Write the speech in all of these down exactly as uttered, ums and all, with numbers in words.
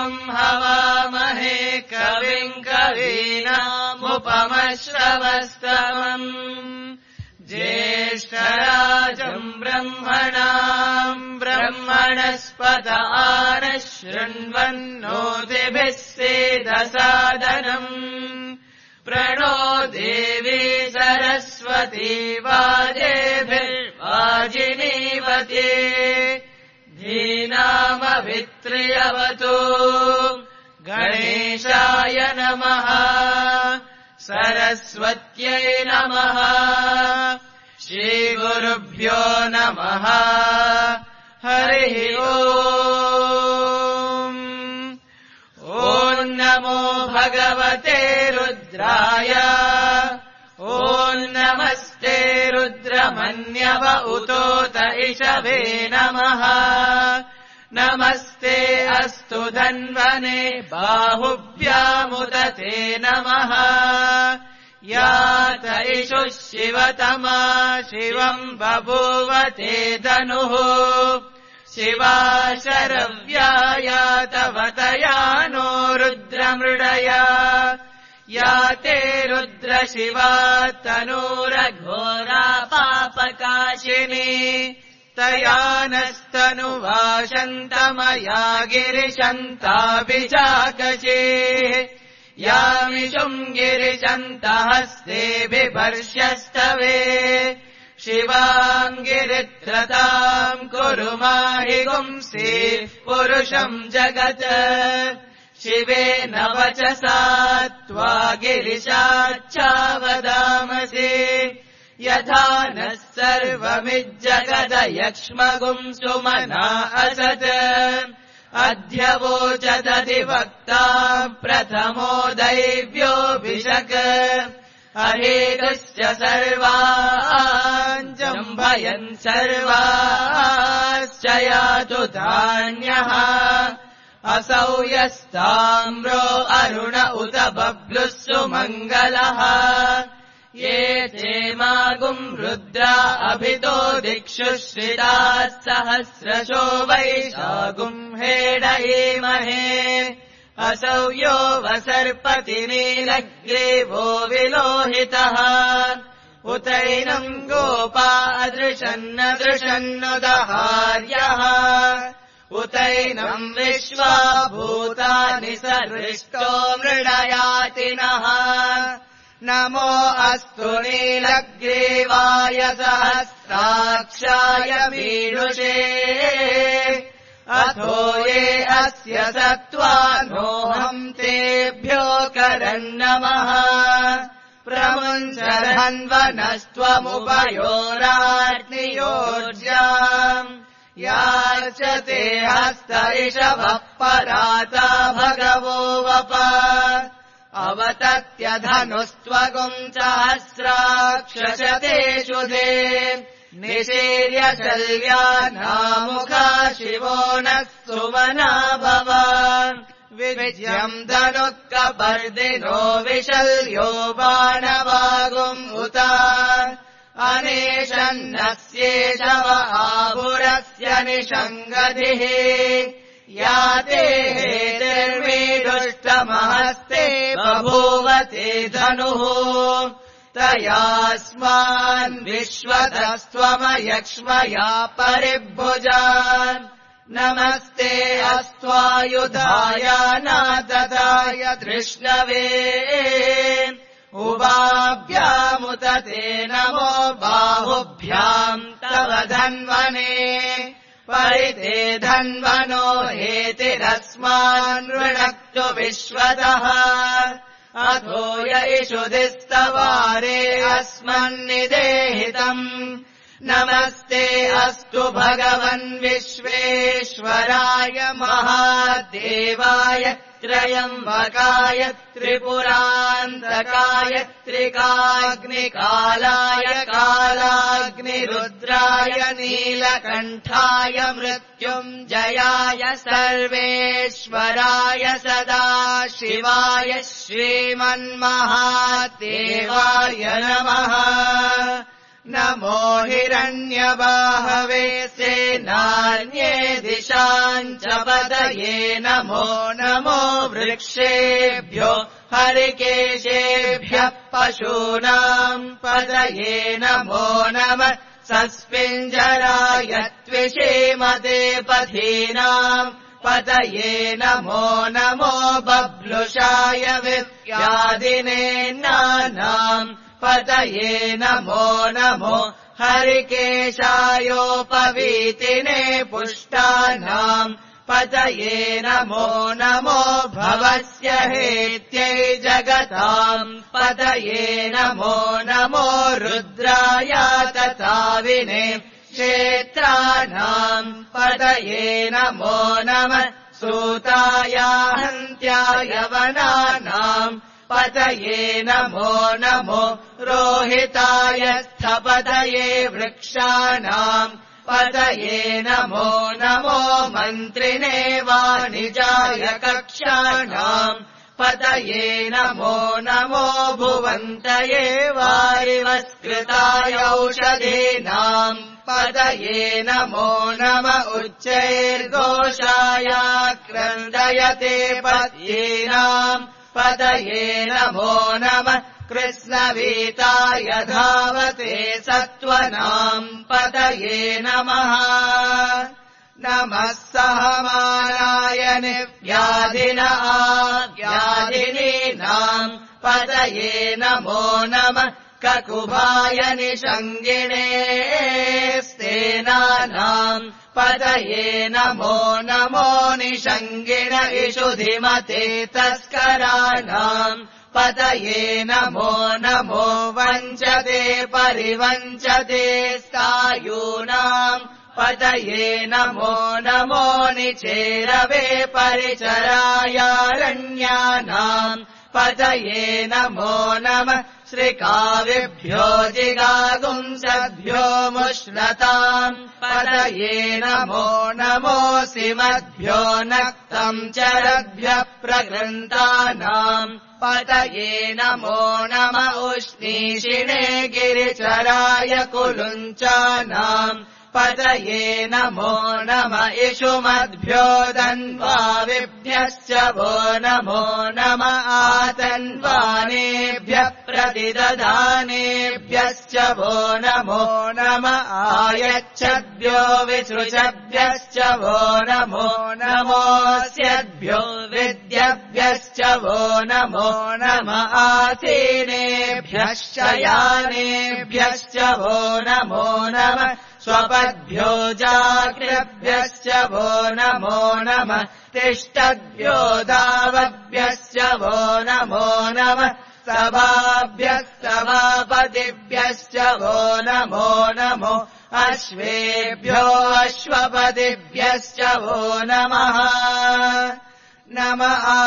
देवम् हवामहे कविम् कवीनामुपमश्रवस्तमम् ज्येष्ठराजम् ब्रह्मणाम् ब्रह्मणस्पत आनः शृण्वन्नोतिभिः सेदसादनम् प्रणो देवी सरस्वती वाजेभिर्वाजिनीवते धीनामभित्र्यवतु गणेशाय नमः सरस्वत्यै नमः श्रीगुरुभ्यो नमः हरिः ओम् ॐ नमो भगवते रुद्राय ॐ नमस्ते रुद्रमन्यव उतोत इषवे नमः नमस्ते अस्तु धन्वने बाहुभ्यामुदते नमः यात इषुः शिवतमा शिवम् बभूवते धनुः शिवा शरव्यायातवतया नो रुद्रमृडया याते रुद्रशिवा तनूरघोरा पापकाशिनी तया नस्तनुवाशन्तमया गिरिशन्ताभिजाकशे यामिषुम् गिरिशन्तहस्ते बिभर्ष्यस्तवे शिवाम् गिरित्रताम् कुरु माहि गुंसि पुरुषम् जगत् शिवेन वचसा त्वा गिरिशाच्चावदामसि यथा नः सर्वमिज्जगदयक्ष्मगुम् सुमना असत् अद्य वोचदधिवक्ता प्रथमो दैव्योऽभिषक् अहेकश्च सर्वान् जम्भयन् सर्वाश्च यातु धान्यः असौ यस्ताम्रो अरुण उत बभ्लुः सुमङ्गलः ये ते मागुम् रुद्रा अभितो दिक्षु श्रिताः सहस्रशो वैशागुम् हेडयेमहे असौ यो वसर्पति नीलग्रीवो विलोहितः उतैनम् गोपा अदृशन्न दृशन्नुदहार्यः उतैनम् विश्वा भूतानि सर्विष्टो मृडयातिनः नमो अस्तु नीलग्रीवाय सहस्राक्षाय मीडुषे अथो ये अस्य सत्त्वानोऽहम् तेभ्यो करन्नमः प्रमुञ्चरन्वनस्त्वमुपयोराग्नियोज्याम् याचते हस्त इषवः पराता भगवो वप अवतत्यधनुस्त्वगुम् सहस्राक्षशतेषु दे निशीर्य शल्यानामुखा शिवो नः सुमना भवान् विजयम् धनुः कपर्दिनो विशल्यो बाणवागुम् उता अनेशन्नस्येषव आभुरस्य निषङ्गधिः याते हेतिर्मीडुष्टमहस्ते बभूवते धनुः तयास्मान् विश्वतस्त्वमयक्ष्मया परिभुजान् नमस्ते अस्त्वायुधाय नाददाय धृष्णवे उभाभ्यामुत ते नमो बाहुभ्याम् तव धन्वने परिते धन्वनो हेतिरस्मान् ऋणक्तु विश्वतः अथो य इषुधिस्तवारे अस्मन्निदेहितम् नमस्ते अस्तु भगवन् विश्वेश्वराय महादेवाय त्रयम्बकाय त्रिपुरान्तकाय त्रिकाग्निकालाय कालाग्निरुद्राय नीलकण्ठाय मृत्युञ्जयाय सर्वेश्वराय सदाशिवाय श्रीमन्महादेवाय नमः नमो हिरण्यबाहवे सेनान्ये दिशाम् च पतये नमो नमो वृक्षेभ्यो हरिकेशेभ्यः पशूनाम् पतये नमो नमः सस्मिञ्जराय त्विषीमते पथीनाम् पतये नमो नमो बभ्लुषाय विद्यादिनेन्नानाम् पतये नमो नमो हरिकेशायोपवीतिने पुष्टानाम् पतये नमो नमो भवस्य हेत्यै जगताम् पतये नमो नमो रुद्राय तथाविने क्षेत्राणाम् पतये नमो नमः सूताय हन्त्याय वनानाम् पतये नमो नमो रोहिताय स्थपतये वृक्षाणाम् पतये नमो नमो मन्त्रिणे वाणिजाय कक्षाणाम् पतये नमो नमो भुवन्तये वारिवस्कृताय औषधीनाम् पतये नमो नम उच्चैर्घोषाय क्रन्दयते पत्येनाम् पतये नमो नमः कृष्णवीताय धावते सत्त्वनाम् पतये नमः नमः सहमानाय निव्याधिना व्याधिनीनाम् पतये नमो नमः ककुभाय निषङ्गिणे स्तेनानाम् पतये नमो नमो निषङ्गिण इषुधिमते तस्कराणाम् पतये नमो नमो वञ्चते परिवञ्चते स्थायूनाम् पतये नमो नमो निचेरवे परिचरायारण्यानाम् पतये नमो नमः श्रीकाविभ्यो जिगागुंसद्भ्यो मुष्णताम् पतये नमो नमो सिमद्भ्यो नक्तम् चरद्भ्यः प्रगृन्तानाम् पतये नमो नम उष्णीषिणे गिरिचराय कुलुञ्चानाम् पतये नमो नम इषुमद्भ्यो दन्वाविभ्यश्च वो नमो नम आतन्वानेभ्यः प्रतिदधानेभ्यश्च वो नमो नम आयच्छद्भ्यो विसृजभ्यश्च वो नमो नमोऽस्यद्भ्यो विद्यभ्यश्च वो नमो नम आसीनेभ्यः शयानेभ्यश्च वो नमो नम स्वपद्भ्यो जाग्रभ्यश्च वो नमो नमः तिष्ठद्भ्यो दावभ्यश्च वो नमो नमः सभाभ्यः सभापतिभ्यश्च वो नमो नमो अश्वेभ्यो अश्वपतिभ्यश्च वो नमः नम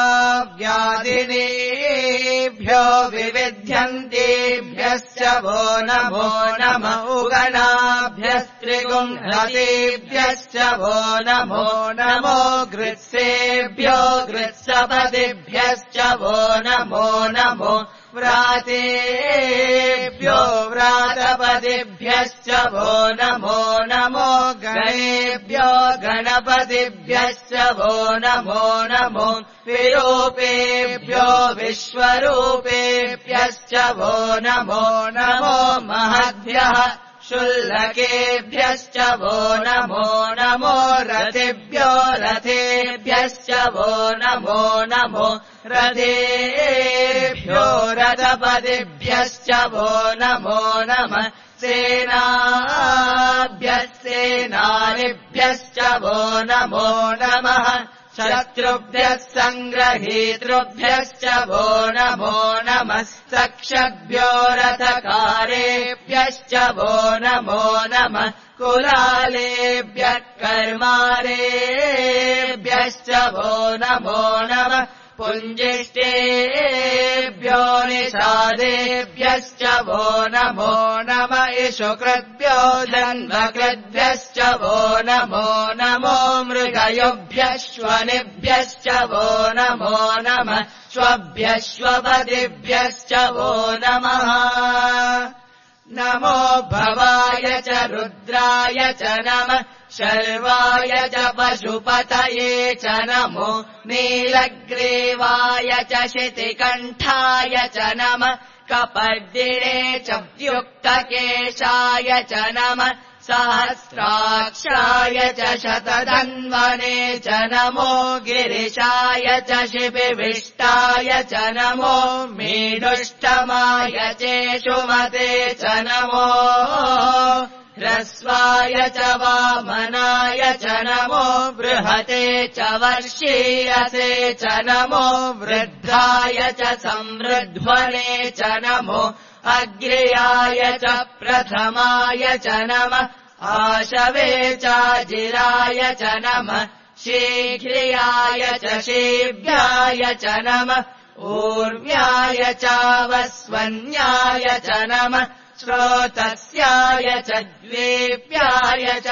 आव्याधिनेभ्यो विविध्यन्तेभ्यश्च वो नमो नम उगणाभ्यस्त्रिगुंहतेभ्यश्च वो नमो नमो गृत्सेभ्यो गृत्सपतिभ्यश्च वो नमो नमो व्रातेभ्यो व्रातपतिभ्यश्च वो नमो नमो गणेभ्यो गणपतिभ्यश्च वो नमो नमो विरूपेभ्यो विश्वरूपेभ्यश्च वो नमो नमो महद्भ्यः शुल्लकेभ्यश्च वो नमो नमो रथेभ्यो रथेभ्यश्च वो नमो नमो रथेभ्यो रथपतिभ्यश्च वो नमो नमः सेनाभ्यः सेनानिभ्यश्च वो नमो नमः शत्रुभ्यः सङ्ग्रहीतृभ्यश्च वो नमो नमः सक्षभ्यो रथकारेभ्यश्च वो नमो नमः कुलालेभ्यः कर्मारेभ्यश्च वो नमो नमः पुञ्जिष्टेभ्यो निषादेभ्यश्च वो नमो नम इषुकृद्भ्यो जन्मकृद्भ्यश्च वो नमो नमो मृगयोभ्यश्वनिभ्यश्च वो नमो नमः श्वभ्यश्वपतिभ्यश्च वो नमः नमो भवाय च रुद्राय च नमः शर्वाय च पशुपतये च नमो नीलग्रीवाय च शितिकण्ठाय च नमः कपर्दिने च व्युक्तकेशाय च नमः सहस्राक्षाय च शतधन्वने च नमो गिरिशाय च शिबिविष्टाय च नमो मीडुष्टमाय चेषुमते च नमो ह्रस्वाय च वामनाय च नमो बृहते च वर्षीयसे च नमो वृद्धाय च संवृध्वने च नमो अग्र्याय च प्रथमाय च नमः आशवे चाजिराय च नमः शीघ्रियाय च शीभ्याय च नमः ऊर्व्याय चावस्वन्याय च नमः श्रोतस्याय च द्वेप्याय च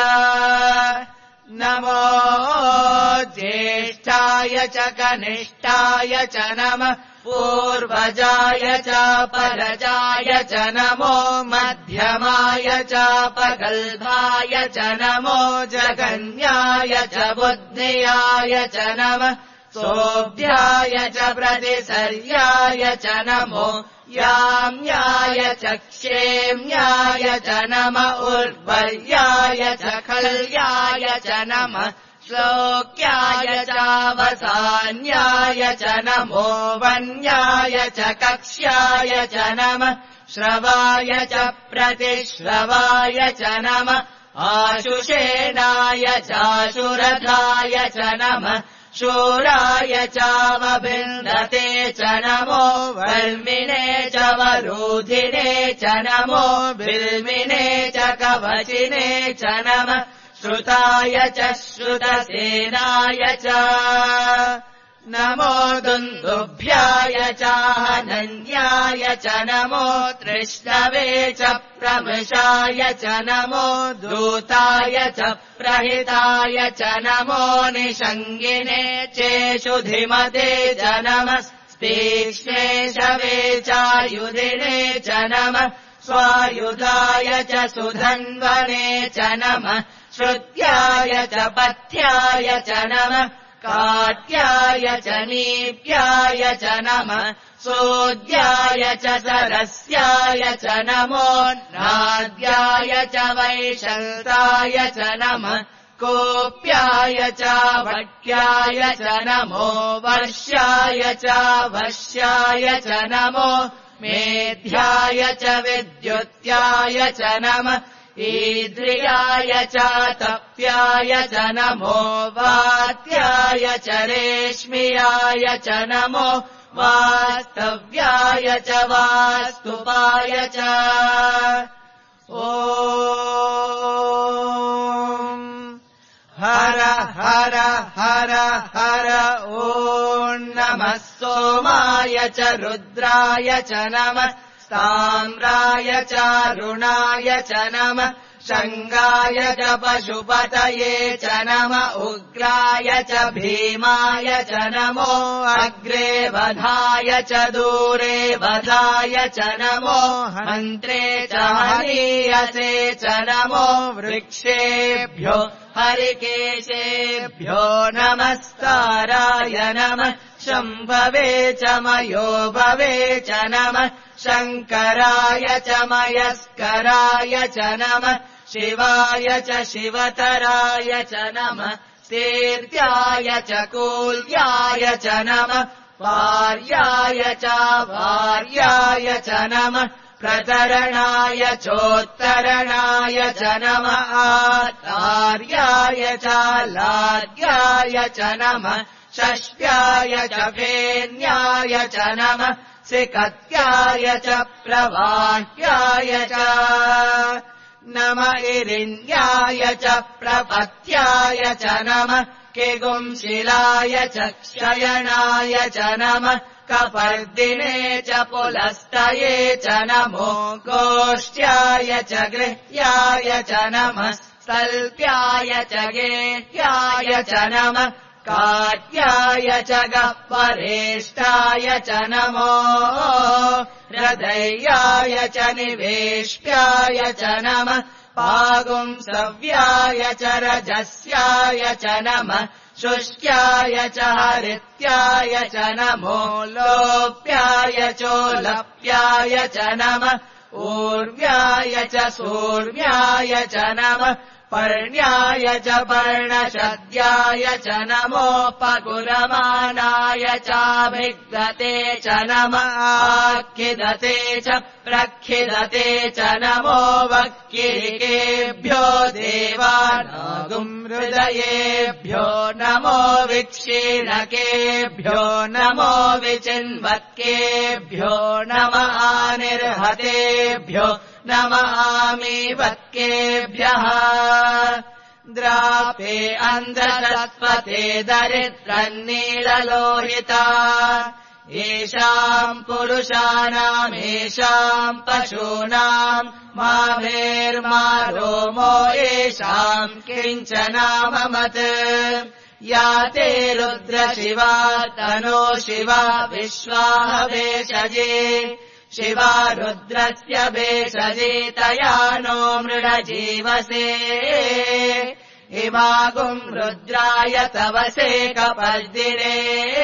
नमो ज्येष्ठाय च कनिष्ठाय च नमः पूर्वजाय च परजाय च नमो मध्यमाय च पगल्भाय च नमो जगन्याय च बुद्धियाय च नमः सोऽभ्याय च प्रतिसर्याय च नमो याम्याय च क्षेम्याय च नमः उर्वर्याय च खल्याय च नमः श्लोक्याय चावसान्याय च नमो वन्याय च कक्ष्याय च नमः श्रवाय च प्रतिश्रवाय च नमः आशुषेणाय चाशुरथाय च नमः शूराय चावभिन्दते च नमो वल्मिने च वरोधिने च नमो बिल्मिने च कवचिने च नमः श्रुताय च श्रुतसेनाय च नमो दुन्दुभ्याय चाहनन्याय च नमो तृष्णवे च प्रमृषाय च नमो दूताय च प्रहिताय च नमो निषङ्गिने चेषुधिमते च नमः स्तीक्ष्णे शवे चायुधिने च नमः स्वायुधाय च सुधन्वने च नमः श्रुत्याय च पथ्याय च नमः काट्याय च नीप्याय च नमः सोद्याय च सरस्याय च नमो नाद्याय च वैशन्ताय च नमः कोप्याय च वट्याय च नमो वर्ष्याय च वश्याय च नमो मेध्याय च विद्युत्याय च नमः ईद्रियाय च तप्याय च नमो वात्याय च रेश्मियाय च नमो वास्तव्याय च वास्तुपाय च ॐ हर हर हर हर ॐ नमः सोमाय च रुद्राय च नमः ताम्राय चारुणाय च नमः शङ्गाय च पशुपतये च नमः उग्राय च भीमाय च नमो अग्रे वधाय च दूरे वधाय च नमो हन्त्रे च हनीयसे च नमो वृक्षेभ्यो हरिकेशेभ्यो नमस्काराय नमः शम्भवे च मयो भवे च नमः शङ्कराय च मयस्कराय च नमः शिवाय च शिवतराय च नमः तीर्थ्याय च कूल्याय च नमः वार्याय च वार्याय च नमः प्रतरणाय चोत्तरणाय च नमः आर्याय च लाड्याय च नमः षष्ट्याय च फेन्याय च नमः सिकत्याय च प्रवाह्याय च नमः इरिण्याय च प्रपथ्याय च नमः किगुंशिलाय च क्षयणाय च नमः कपर्दिने च पुलस्तये च नमो गोष्ट्याय च गृह्याय च नमः सल्प्याय च गेह्याय च नमः कार्याय च गह्वरेष्ठाय च नमो हृदयाय च निवेष्ट्याय च नमः पागुंसव्याय च रजस्याय च नमः शुष्क्याय च हरित्याय च नमो लोप्याय चोलप्याय च नमः ऊर्व्याय च सूर्व्याय च नमः पर्ण्याय च पर्णशद्याय च नमोपकुलमानाय चाभिघ्नते च नमः आख्यदते च प्रख्यदते च नमो वक्किरिकेभ्यो देवानागुम् हृदयेभ्यो नमो विक्षीणकेभ्यो नमो विचिन्वत्केभ्यो नमः आनिर्हतेभ्यो नमः आमीवत्केभ्यः द्रापे अन्ध्रसत्पते दरिद्रन्नीललोहिता येषाम् पुरुषाणाम् येषाम् पशूनाम् माभेर्मारोमो येषाम् किञ्चनाममत् या ते रुद्रशिवा तनो शिवा विश्वाः भेषजे शिवा रुद्रस्य भेषजेतया नो मृडजीवसे इमागुम् रुद्राय तवसे कपर्दिरे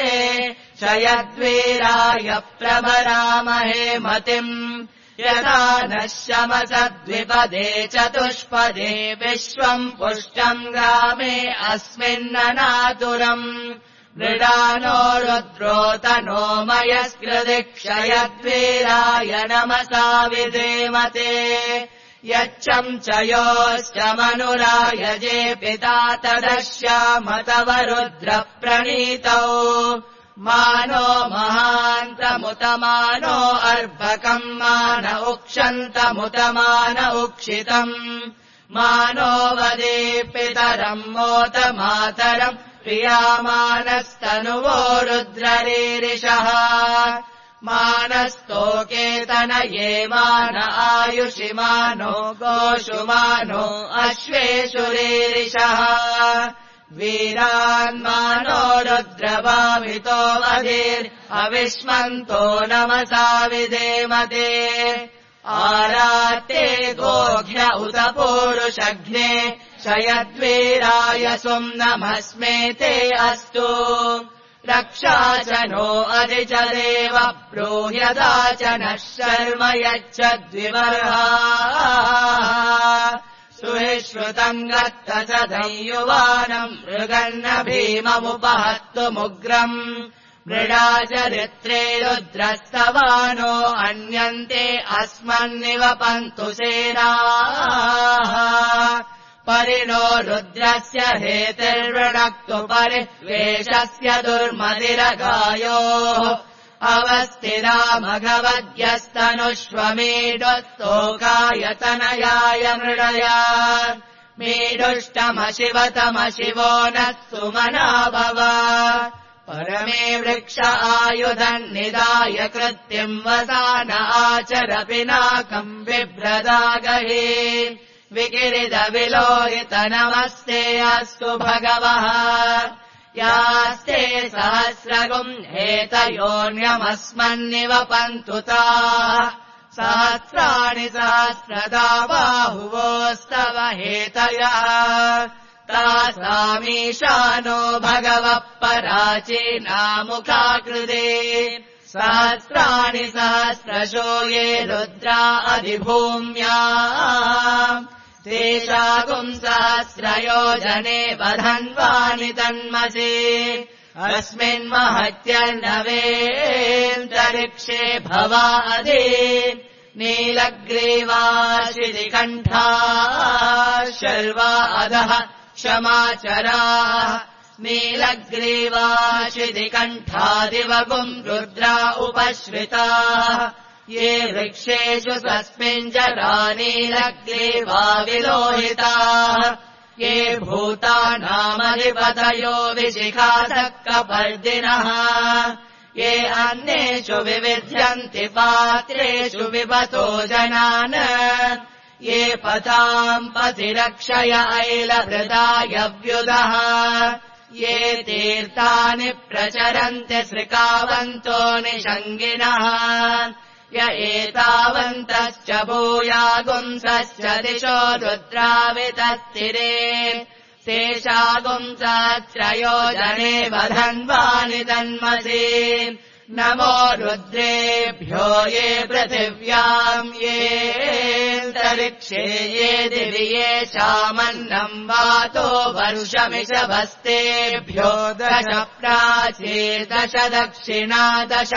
शयद्वीराय प्रभरामहे मतिम् यथा नः शमसद्विपदे चतुष्पदे विश्वम् पुष्टम् ग्रामे अस्मिन्ननातुरम् मृडानो रुद्रोतनो मयस्कृदिक्षयद्वीराय नमसा विधेमते यच्छम् च योश्च मनुरायजे पिता तदश्यामतव रुद्रप्रणीतौ मानो महान्तमुतमानो अर्भकम् मान उक्षन्तमुतमान उक्षितम् मानो वदे पितरम् मोत मातरम् प्रियामानस्तनुवो रुद्ररीरिषः मानस्तोकेतनये मान आयुषि मानो गोषु मानो अश्वेषु रीरिषः वीरान्मानो रुद्रभावितो वधीर् अविष्मन्तो नमसा विधेमते आराते गोघ्य उत पूरुषघ्ने शयद्वीराय सुम् नमस्मेते अस्तु रक्षा च नो अधि च देव ब्रूह्यदा च नः शर्म यच्छद्विवर्हा सुहिश्रुतम् गत्त स धैयुवानम् मृगन्न भीममुपहत्तुमुग्रम् मृडा चरित्रे रुद्रस्तवानो अन्यन्ते अस्मन्निवपन्तु सेनाः परिणो रुद्रस्य हेतिर्वृणक्तु परिवेशस्य दुर्मदिरगायोः अवस्थिरा मघवद्यस्तनुष्वमीडुस्तोकायतनयाय मृडया मीडुष्टमशिवतमशिवो नः सुमना भव परमे वृक्ष आयुधन्निदाय कृत्तिम् वसान आचर पिनाकम् बिभ्रदागहे विकिरिदविलोहित नमस्ते अस्तु भगवः यास्ते सहस्रगुम् हेतयोऽन्यमस्मन्निवपन्तु ताः सहस्राणि सहस्रदा बाहुवोस्तव हेतयः तासामीशानो भगवः पराचीनामुखाकृते सहस्राणि सहस्रशो ये रुद्रा अधिभूम्या तेषागुम् सहस्रयोजने वधन्वानि तन्मसे अस्मिन्महत्यर्णवेऽन्तरिक्षे भवादे नीलग्रीवाशिदिकण्ठा शर्वा अधः क्षमाचराः नीलग्रीवाशिदिकण्ठादिवगुम् रुद्रा उपश्रिताः ये वृक्षेषु तस्मिञ्जरा नीलग्रीवा विलोहिताः ये भूतानामधिपतयो विशिखासक्कपर्दिनः ये अन्येषु विविध्यन्ति पात्रेषु विपतो जनान् ये पताम् पतिरक्षय ऐलभृदाय व्युदः ये तीर्थानि प्रचरन्ति सृकावन्तो निषङ्गिनः य एतावन्तश्च भूयागुंसश्च दिशो रुद्रावितस्तिरे तेषागुंसत्रयो जने वधन्वानि तन्मसि नमो रुद्रेभ्यो ये पृथिव्याम् ये तरिक्षे ये दिवि येषामन्नम् वातो वर्षमिषभस्तेभ्यो दश प्राचीर्दश दक्षिणा दश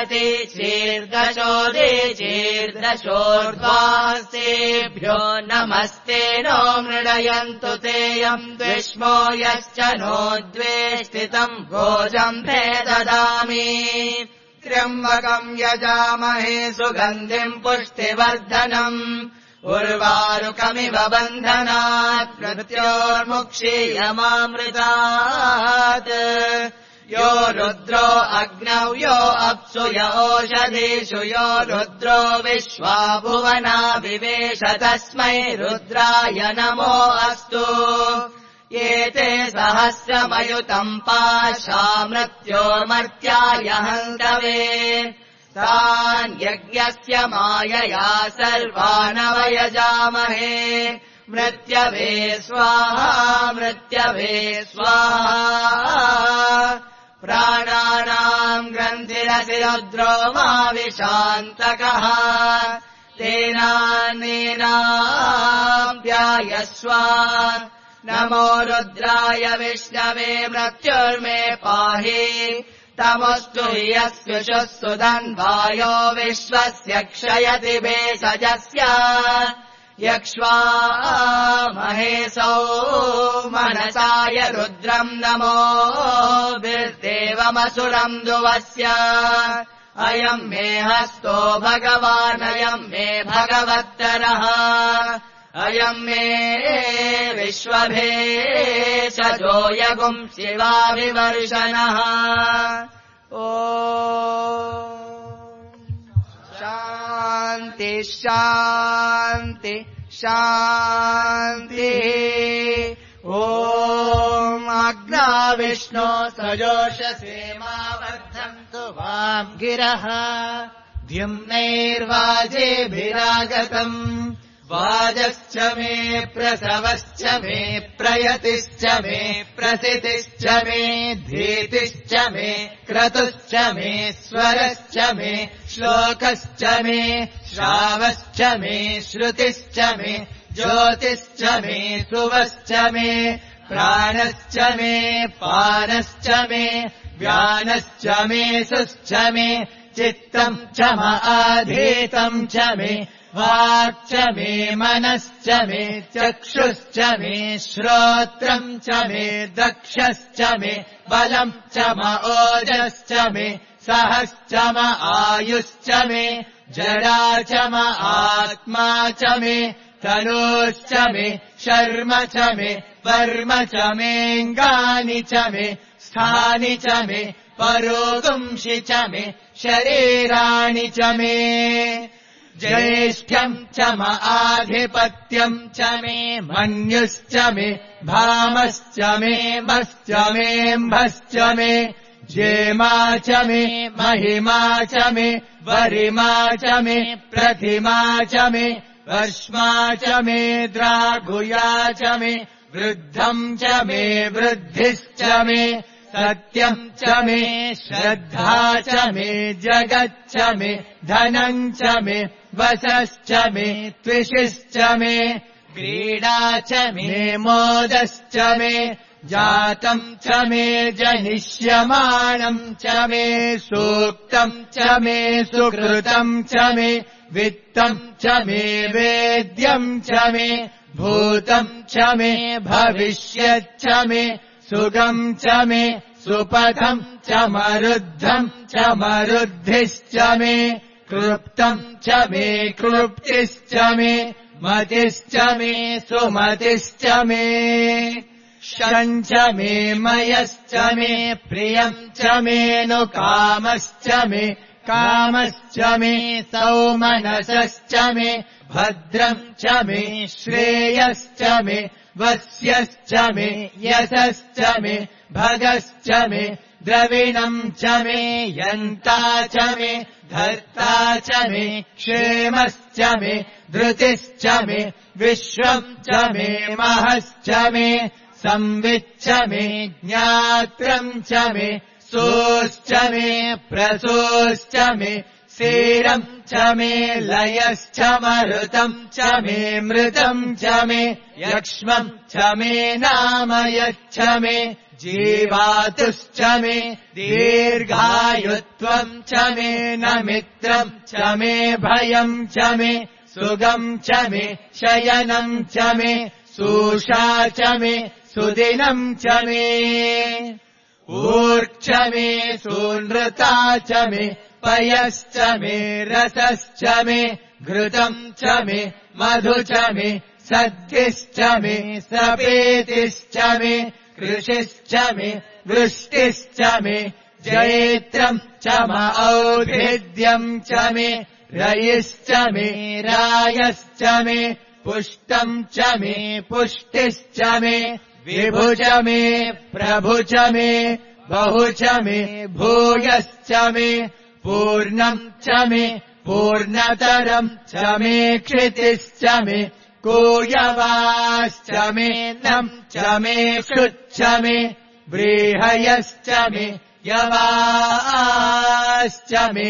प्रतीचीर्दशोदीचीर्दशोर्ध्वास्तेभ्यो नमस्ते नो मृडयन्तु तेयम् द्विष्मो यश्च नो द्वेष्टितम् भोजम् ते ददामि त्र्यम्बकम् यजामहे सुगन्धिम् पुष्टिवर्धनम् उर्वारुकमिव बन्धनात् मृत्योर्मुक्षीयमामृतात् यो रुद्रो अग्नौ यो अप्सु य ओषधीषु यो रुद्रो विश्वा भुवना विवेश तस्मै रुद्राय नमो अस्तु एते सहस्रमयुतम् पाशा मृत्योर्मर्त्याय हन्तवे तान् यज्ञस्य मायया सर्वानवयजामहे मृत्यवे स्वाहा मृत्यवे स्वाहा प्राणानाम् ग्रन्थिरसि रुद्रो मा विशान्तकः तेनानेनाभ्यायस्व नमो रुद्राय विष्णवे मृत्युर्मे पाहि तमस्तु हि यस्युषुस्तु धन्वायो विश्वस्य क्षयति भेषजस्य यक्ष्वा महेशौ मनसाय रुद्रम् नमो विर्देवमसुरम् दुवस्य अयम् मे हस्तो भगवानयम् मे भगवत्तरः अयम् मे विश्वभेषजो यगुम् शिवाभिवर्षणः ओ शान्ति शान्ति शान्ति ॐ आज्ञा विष्णो सजोषसे मा वर्धन्तु वाम् गिरः द्युम्नैर्वाजेभिरागतम् वाजश्च मे प्रसवश्च मे प्रयतिश्च मे प्रसितिश्च मे धीतिश्च मे क्रतुश्च मे स्वरश्च मे श्लोकश्च मे श्रावश्च मे श्रुतिश्च मे ज्योतिश्च मे सुवश्च मे प्राणश्च मे पानश्च मे व्यानश्च मे सुश्च मे चित्तम् च मधीतम् च मे वाक् च मे मनश्च मे चक्षुश्च मे श्रोत्रम् च मे दक्षश्च मे बलम् च म ओजश्च मे सहश्च म आयुश्च मे जरा च म आत्मा च मे तनूश्च मे शर्म च मे वर्म च मेऽङ्गानि च मे स्थानि च मे परोगुंषि च मे शरीराणि च मे ज्येष्ठ्यम् च म आधिपत्यम् च मे मन्युश्च मे भामश्च मे मश्च मेऽम्भश्च मे जेमा च मे महिमा च मे वरिमा च मे प्रतिमा च मे वर्ष्मा च मे द्रागुया च मे वृद्धम् च मे वृद्धिश्च मे सत्यम् च मे श्रद्धा च मे जगच्च मे धनम् च मे वसश्च मे त्विषिश्च मे क्रीडा च मे मोदश्च मे जातम् च मे जनिष्यमाणम् च मे सूक्तम् च मे सुकृतम् च मे वित्तम् च मे वेद्यम् च मे भूतम् च मे भविष्यच्च मे सुगम् च मे सुपथम् च मरुद्धम् च मरुद्धिश्च मे कृप्तम् च मे कृप्तिश्च मे मतिश्च मे सुमतिश्च मे शम् च मे मयश्च मे प्रियम् च मेऽनुकामश्च मे कामश्च मे सौमनसश्च मे भद्रम् च मे श्रेयश्च मे वस्यश्च मे यशश्च मे भगश्च मे द्रविणम् च मे यन्ता च मे धर्ता च मे क्षेमश्च मे धृतिश्च मे विश्वम् च मे महश्च मे संविच्च मे ज्ञात्रम् च मे सोश्च मे प्रसोश्च मे सीरम् च मे लयश्च मरुतम् च मे मृतम् च मे यक्ष्मम् च मे नामयच्च मे जीवातुश्च मे दीर्घायुत्वम् च मे न मित्रम् च मे भयम् च मे सुगम् च मे शयनम् च मे सूषा च मे सुदिनम् च मे ऊर्च मे सूनृता च मे पयश्च मे रसश्च मे घृतम् च मे मधु च मे सद्भिश्च मे सपेतिश्च मे कृषिश्च मे वृष्टिश्च मे जयेत्रम् च म और्भिद्यम् च मे रयिश्च मे रायश्च मे पुष्टम् च मे पुष्टिश्च मे विभु च मे प्रभु च मे बहु च मे भूयश्च मे पूर्णम् च मे पूर्णतरम् च मे क्षितिश्च मे कूयवाश्च मे नम् च मे शुच्च मे व्रीहयश्च मे यवाश्च मे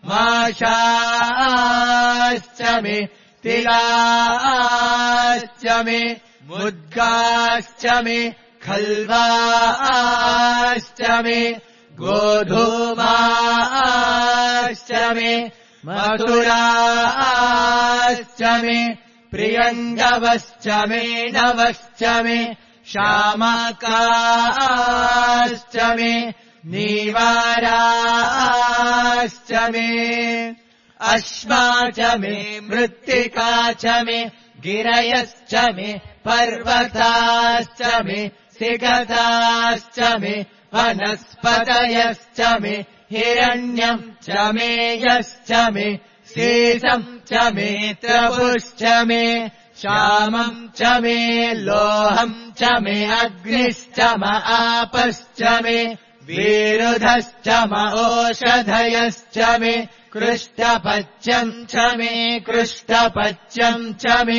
माशाश्च मे तिलाश्च मे मुद्गाश्च मे खल्वाश्च मे गोधूमाश्च मे मधुराश्च मे प्रियङ्गवश्च मे नवश्च मे शामकाश्च मे नीवाराश्च मे अश्मा च मे मृत्तिका च मे गिरयश्च मे पर्वताश्च मे सिगताश्च मे वनस्पतयश्च मे हिरण्यम् च मे यश्च मे शेषम् च मे त्रपुश्च मे श्यामम् च मे लोहम् च मे अग्निश्च म आपश्च मे विरुधश्च म ओषधयश्च मे कृष्टपच्यम् च मे कृष्टपच्यम् च मे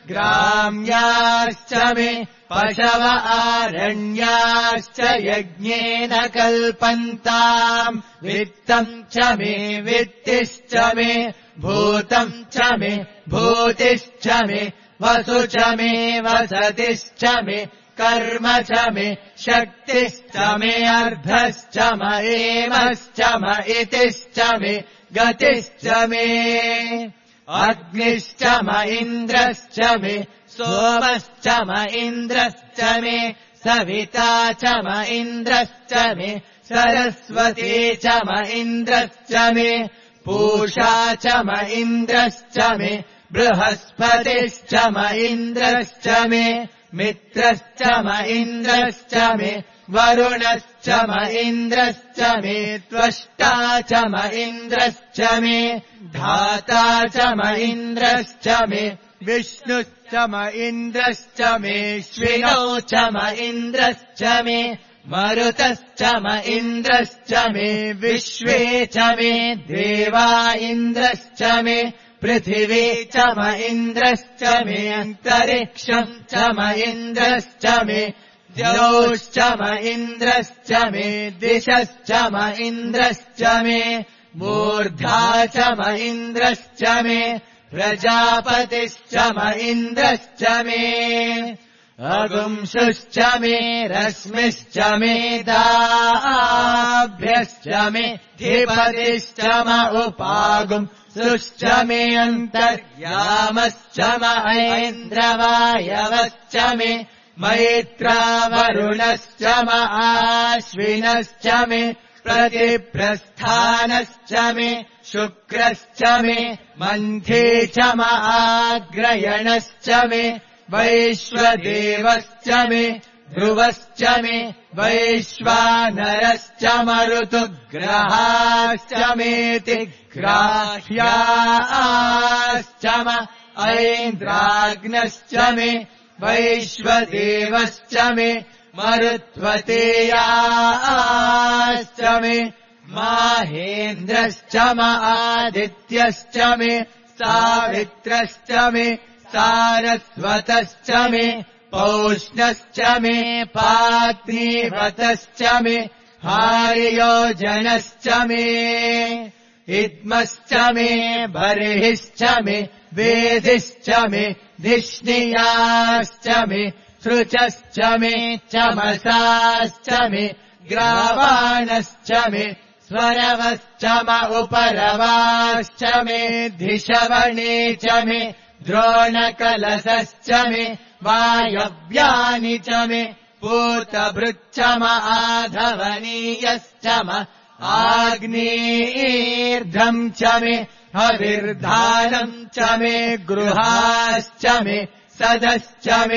ग्राम्याश्च मे पशव आरण्याश्च यज्ञेन कल्पन्ताम् वित्तम् च मे वित्तिश्च मे भूतम् च मे भूतिश्च मे वसु च मे वसतिश्च मे कर्म च मे शक्तिश्च मे अर्धश्च म एमश्च म इतिश्च मे गतिश्च मे अग्निश्च म इन्द्रश्च मे सोमश्च म इन्द्रश्च मे सविता च म इन्द्रश्च मे सरस्वती च म इन्द्रश्च मे पूषा च म इन्द्रश्च मे बृहस्पतिश्च म इन्द्रश्च मे मित्रश्च म इन्द्रश्च मे वरुणश्च म इन्द्रश्च मे त्वष्टा च म इन्द्रश्च मे धाता च म इन्द्रश्च मे विष्णुश्च म इन्द्रश्च मेऽश्विनौ च म इन्द्रश्च मे मरुतश्च म इन्द्रश्च मे विश्वे च मे देवा इन्द्रश्च मे पृथिवी च म इन्द्रश्च मे अन्तरिक्षम् च म इन्द्रश्च मे द्यौश्च म इन्द्रश्च मे दिशश्च म इन्द्रश्च मे मूर्धा च म इन्द्रश्च मे प्रजापतिश्च म इन्द्रश्च मे अगुंसुश्च मे रश्मिश्च मे दाभ्यश्च मे धिपतिश्च म उपागुंसुश्च मे अन्तर्यामश्च म ऐन्द्रवायवश्च मे मैत्रावरुणश्च म आश्विनश्च मे प्रतिप्रस्थानश्च मे शुक्रश्च मे मन्थे च म आग्रयणश्च मे वैश्वदेवश्च मे ध्रुवश्च मे वैश्वानरश्च मरुतुग्रहाश्च मेति ग्राह्याश्च म ऐन्द्राग्नश्च मे वैश्वदेवश्च मे मरुत्वतेयाश्च मे माहेन्द्रश्च म आदित्यश्च मे सावित्रश्च मे सारस्वतश्च मे पौष्णश्च मे पात्नीवतश्च मे हार्योजनश्च मे इद्मश्च मे बर्हिश्च मे वेदिश्च मे धिष्णियाश्च मे सृचश्च मे चमसाश्च मे ग्रावाणश्च मे स्वरवश्च म उपरवाश्च मे धिषवणे च मे द्रोणकलशश्च मे वायव्यानि च मे पूतभृच्च म आधवनीयश्च म आग्नेर्धम् च मे हविर्धानम् च मे गृहाश्च मे सदश्च मे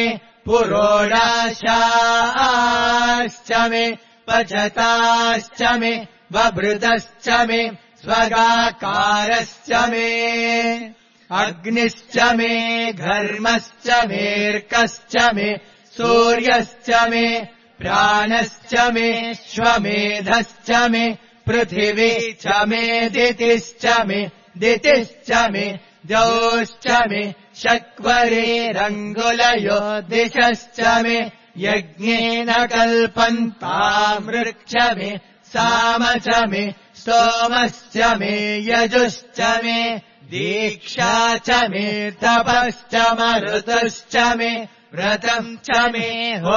पुरोडाशाश्च मे पचताश्च मे वभृतश्च मे स्वगाकारश्च मे अग्निश्च मे घर्मश्च मेऽर्कश्च मे सूर्यश्च मे प्राणश्च मे श्वमेधश्च मे पृथिवी च मे दितिश्च मे दितिश्च मे द्यौश्च मे शक्वरेरङ्गुलयो दिशश्च मे यज्ञेन कल्पन्तामृक्ष मे साम च मे सोमश्च मे यजुश्च मे दीक्षा च मे तपश्च मरुतश्च मे व्रतम् च मे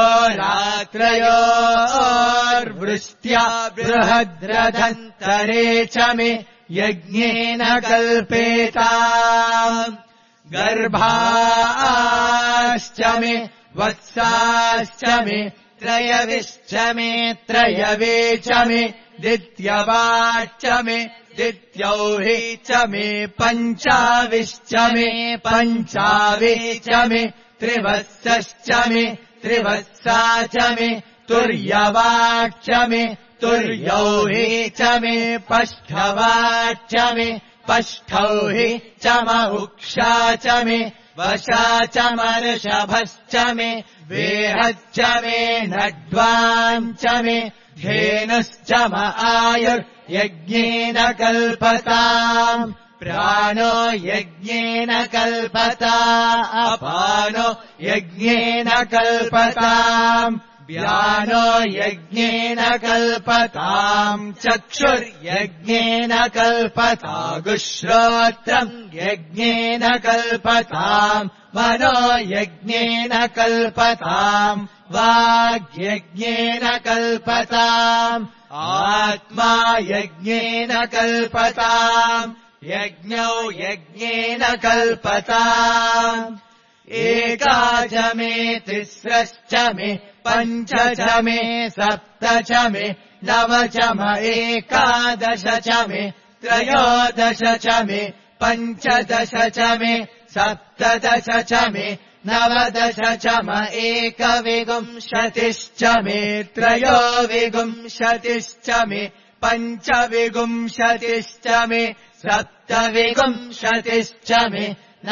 होरात्रयोर्वृष्ट्या बृहद्रथन्तरे च मे यज्ञेन कल्पेताम् गर्भाश्च मे वत्साश्च मे त्रयविश्च मे त्रयवे च मे दित्यवाच्च मे दित्यौहि च मे पञ्चाविश्च मे पञ्चावे च मे त्रिवत्सश्च मे त्रिवत्सा च मे तुर्यवाच्च मे तुर्यौहि च मे पष्ठवाच्च मे पष्ठौहि च महुक्षा च मे वशा च मर्षभश्च मे वेहच्च मे नड्वाम् च मे धेनुश्च म आयुर्यज्ञेन कल्पताम् प्राणो यज्ञेन कल्पता अपानो यज्ञेन कल्पताम् व्यानो यज्ञेन कल्पताम् चक्षुर्यज्ञेन कल्पता गुश्रोत्रम् यज्ञेन कल्पताम् मनो यज्ञेन कल्पताम् वाग्यज्ञेन कल्पताम् आत्मा यज्ञेन कल्पताम् यज्ञौ यज्ञेन कल्पताम् एका च मे तिस्रश्च मे पञ्च च मे सप्त च मे नव च म एकादश च मे त्रयोदश च मे पञ्चदश च मे सप्तदश च मे नवदश च म एकविंशतिश्च मे त्रयोविंशतिश्च मे पञ्चविंशतिश्च मे सप्तविंशतिश्च मे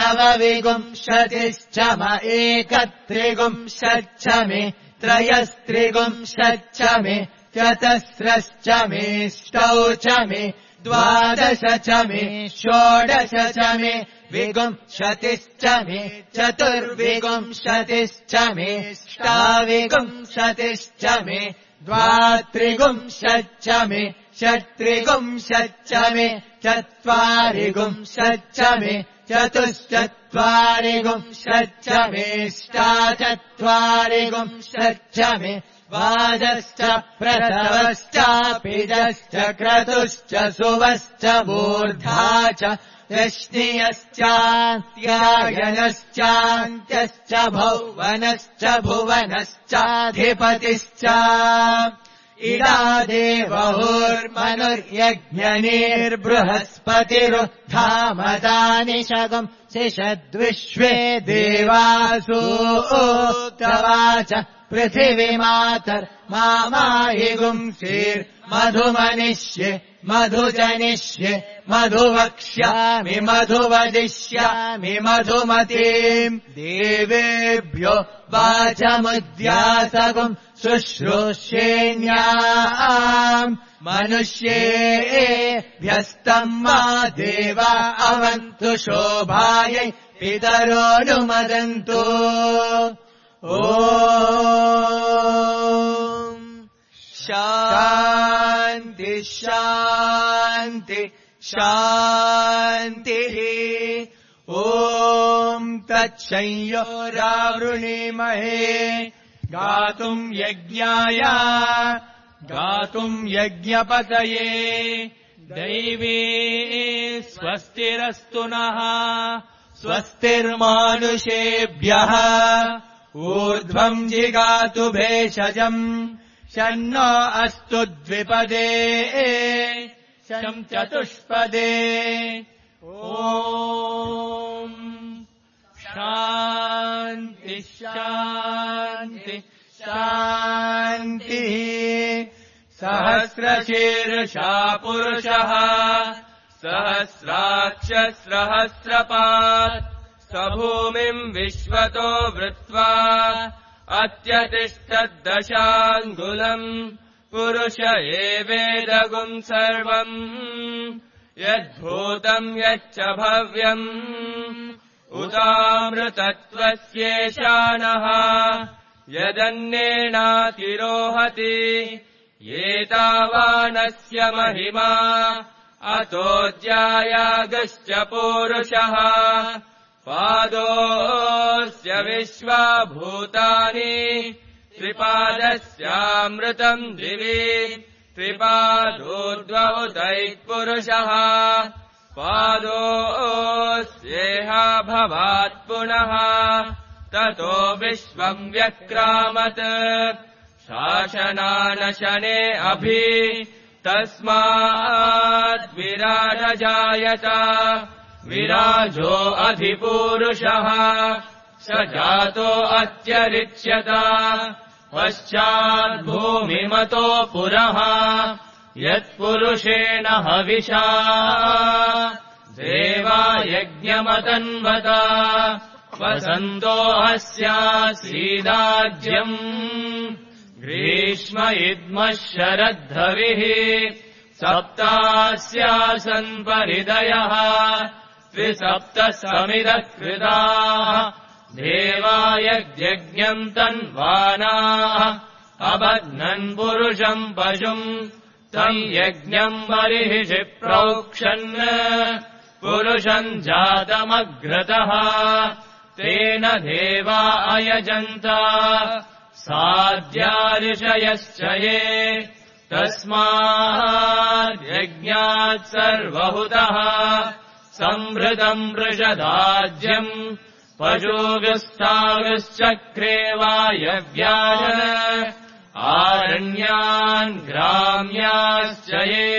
नवविंशतिश्च म एकत्रिंशच्च मे त्रयस्त्रिंशच्च मे चतस्रश्च मे ष्टौ च मे द्वादश च मे षोडश च मे विंशतिश्च मे चतुर्विंशतिश्च मे ष्टाविंशतिश्च मे द्वात्रिंशच्च मे षट्त्रिंशच्च मे चत्वारिंशच्च मे चतुश्चत्वारिंशच्च मे ष्टाचत्वारिंशच्च मे वाजश्च प्रसवश्चापिजश्च क्रतुश्च सुवश्च मूर्धा च रश्नियश्चान्त्यायनश्चान्त्यश्च भुवनश्च भुवनश्चाधिपतिश्च इडादेवहुर्मनुर्यज्ञनिर्बृहस्पतिरुद्धामदानि शगम् शिषद्विश्वे देवासु उक्तवाच पृथिवीमातर्मामाहिगुंसीर्मधुमनिष्ये मधुजनिष्ये मधुवक्ष्यामि मधुवदिष्यामि मधुमतीम् देवेभ्यो वाचमुद्यासगुम् शुश्रूष्येण्याम् मनुष्येभ्यस्तम् मा देव अवन्तु शोभायै पितरोऽनुमदन्तु ॐ शान्ति शान्ति शान्तिः ॐ तत्संयोरावृणीमहे गातुम् यज्ञाय गातुम् यज्ञपतये दैवी स्वस्तिरस्तु नः स्वस्तिर्मानुषेभ्यः ऊर्ध्वम् जिगातु भेषजम् शन्नो अस्तु द्विपदे शम् चतुष्पदे ॐ शान्ति शान्ति शान्तिः सहस्रशीर्षा पुरुषः सहस्राक्षस्रहस्रपात् स भूमिम् विश्वतो वृत्वा अत्यतिष्ठद्दशाङ्गुलम् पुरुष एवेदगुम् सर्वम् यद्भूतम् यच्च भव्यम् उदामृतत्वस्येषानः यदन्येनातिरोहति एतावानस्य महिमा अतोऽध्यायागश्च पूरुषः पादोऽस्य विश्वाभूतानि त्रिपादस्यामृतम् दिवि त्रिपादोद्वहुतैः पुरुषः पादोऽस्येह भवात् पुनः ततो विश्वम् व्यक्रामत् शासनानशने अभि तस्माद् विराजजायत विराजो अधिपूरुषः स जातो अत्यरिच्यत पश्चाद्भूमिमतो पुरः यत्पुरुषेण हविषा देवा यज्ञमतन्वत वसन्तो अस्यासीदाज्यम् ग्रीष्म इद्मः शरद्धविः सप्तास्यासन् परिदयः त्रिसप्तः समिदः कृताः देवा यज्ञम् तन्वानाः अबध्नन् पुरुषम् पशुम् तम् यज्ञम् बर्हिषि प्रोक्षन् पुरुषम् जातमग्रतः तेन देवा अयजन्त साध्या ऋषयश्च ये तस्माद्यज्ञात् सर्वहुतः संहृतम् वृषदाज्यम् पशुगस्तागश्चक्रे वायव्यान् आरण्यान् ग्राम्याश्च ये